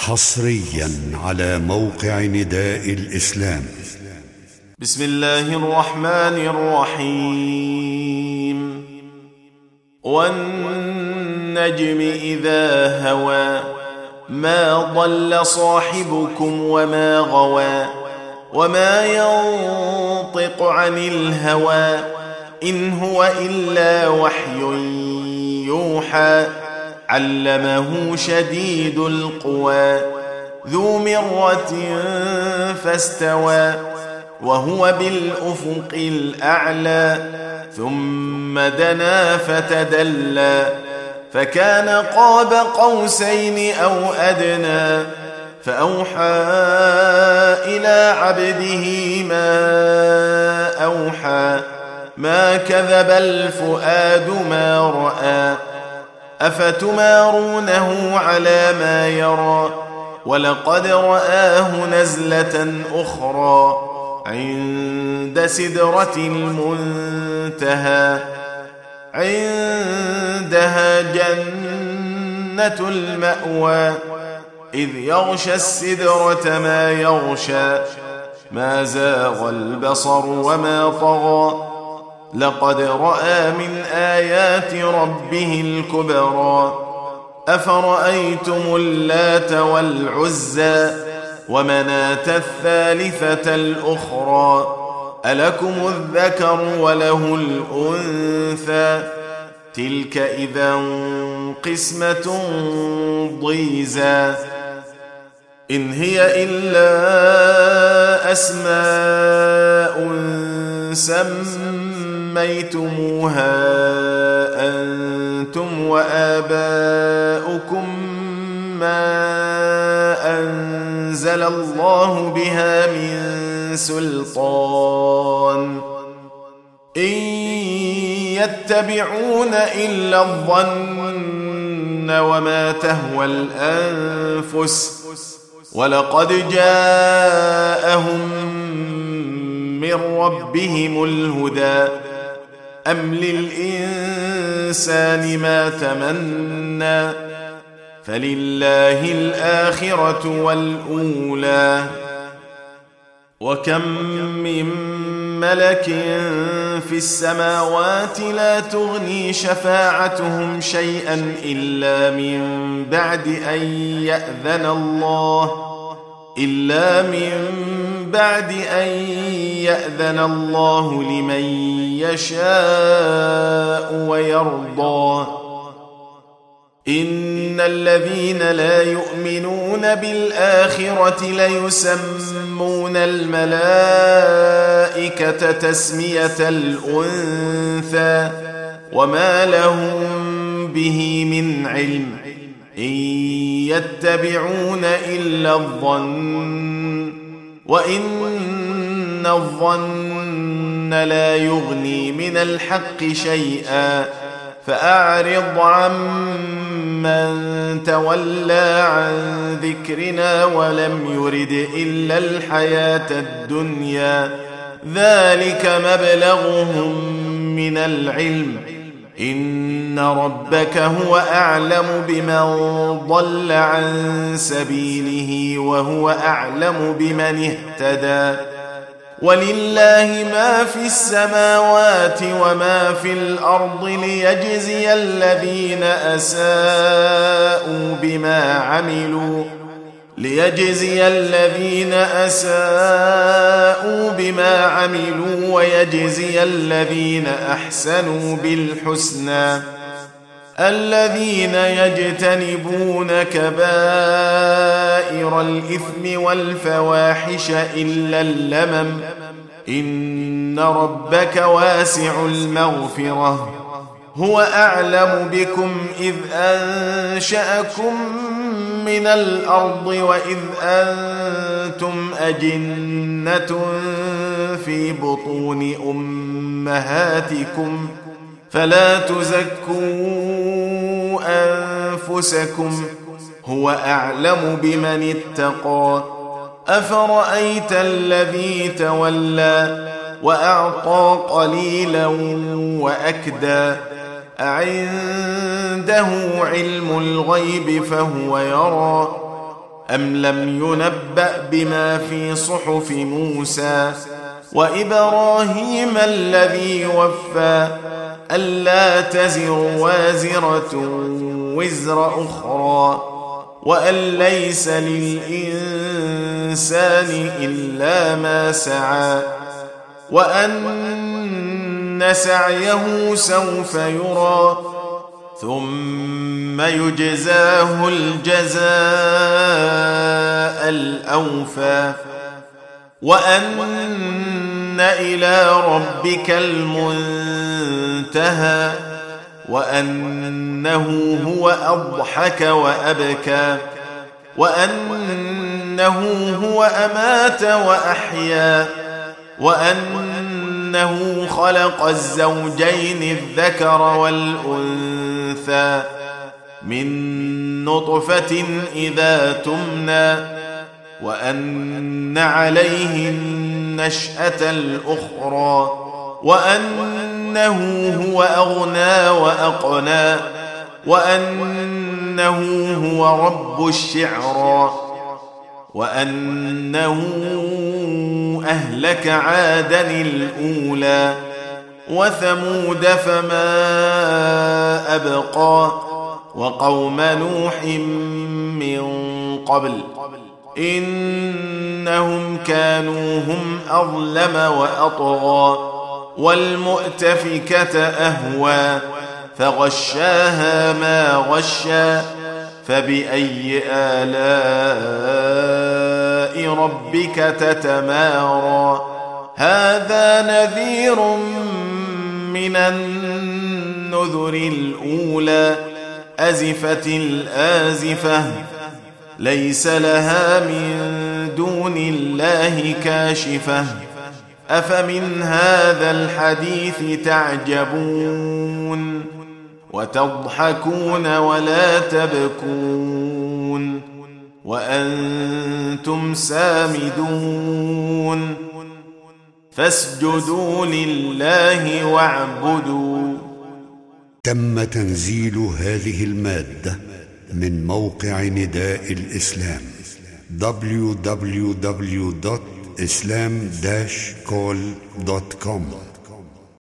حصريا على موقع نداء الإسلام. بسم الله الرحمن الرحيم. والنجم إذا هوى ما ضل صاحبكم وما غوى وما ينطق عن الهوى إن هو إلا وحي يوحى علمه شديد القوى ذو مرة فاستوى وهو بالأفق الأعلى ثم دنا فتدلى فكان قاب قوسين أو أدنى فأوحى إلى عبده ما أوحى ما كذب الفؤاد ما رأى أفتمارونه على ما يرى ولقد رآه نزلة أخرى عند سدرة المنتهى عندها جنة المأوى إذ يغشى السدرة ما يغشى ما زاغ البصر وما طغى لقد رأى من آيات ربه الكبرى أفرأيتم اللات والعزى ومناة الثالثة الأخرى ألكم الذكر وله الأنثى تلك إذا قسمة ضيزى إن هي إلا أسماء سميتموها أنتم وآباؤكم ما أنزل الله بها من سلطان إن يتبعون إلا الظن وما تهوى الأنفس ولقد جاءهم من ربهم الهدى أم للإنسان ما تمنى فلله الآخرة والأولى وكم من ملك في السماوات لا تغني شفاعتهم شيئا إلا من بعد أن يأذن الله لمن يشاء ويرضى إن الذين لا يؤمنون بالآخرة ليسمون الملائكة تسمية الأنثى وما لهم به من علم إن يتبعون إلا الظن وإن الظن لا يغني من الحق شيئا فأعرض عمن تولى عن ذكرنا ولم يرد إلا الحياة الدنيا ذلك مبلغهم من العلم إن ربك هو أعلم بمن ضل عن سبيله وهو أعلم بمن اهتدى ولله ما في السماوات وما في الأرض ليجزي الذين أساءوا بما عملوا ويجزي الذين أحسنوا بالحسنى الذين يجتنبون كبائر الإثم والفواحش إلا اللمم إن ربك واسع المغفرة هو أعلم بكم إذ أنشأكم من الأرض وإذ أنتم أجنة في بطون أمهاتكم فلا تزكوا أنفسكم هو أعلم بمن اتقى أفرأيت الذي تولى وأعطى قليلا وأكدى أعنده علم الغيب فهو يرى أم لم ينبأ بما في صحف موسى وإبراهيم الذي وفى ألا تزر وازرة وزر أخرى وأن ليس للإنسان إلا ما سعى وأن سعيه سوف يرى ثم يجزاه الجزاء الأوفى وأن إلى ربك المنتهى وأنه هو أضحك وأبكى وأنه هو أمات وأحيا وأنه خلق الزوجين الذكر والأنثى من نطفة إذا تمنى وأن عليه النشأة الأخرى وأنه هو أغنى وأقنى وأنه هو رب الشعرى وأنه أهلك عادا الأولى وثمود فما أبقى وقوم نوح من قبل إنهم كانوا هم أظلم وأطغى والمؤتفكة أهوى فغشاها ما غشى فبأي آلاء ربك تتمارى هذا نذير من النذر الأولى أزفت الآزفة ليس لها من دون الله كاشفة أفمن هذا الحديث تعجبون وتضحكون ولا تبكون وأنتم سامدون فاسجدوا لله واعبدوا. تم تنزيل هذه المادة من موقع نداء الإسلام www.islam-call.com